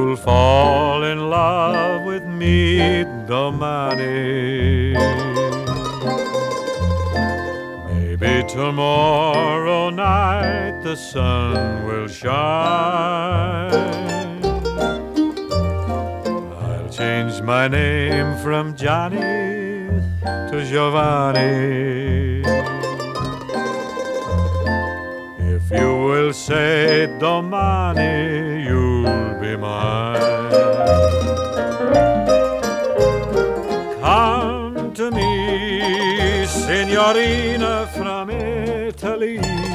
you'll fall in love with me domani. Maybe tomorrow night the sun will shine. I'll change my name from Johnny to Giovanni. If you will say domani, you'll be mine. Come to me, signorina from Italy.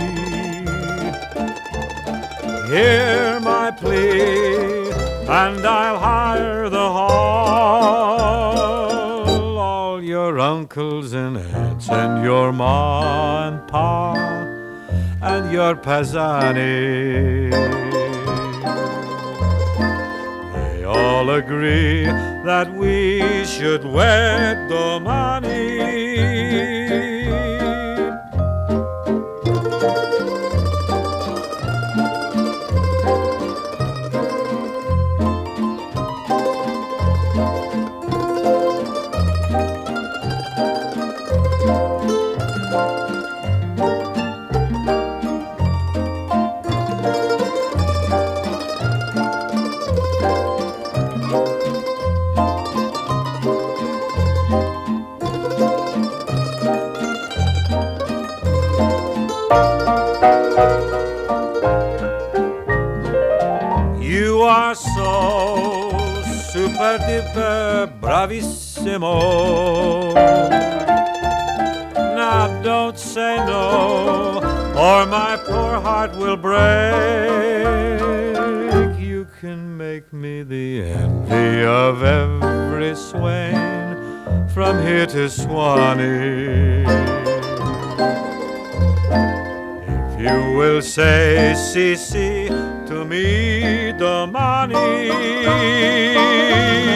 Hear my plea, and I'll hire the hall. All your uncles and aunts and your ma and pa and your paesani, they all agree that we should wed domani. You are so super duper bravissimo. Now don't say no, or my poor heart will break. You can make me the envy of every swain from here to Swanee. If you will say si si to me domani.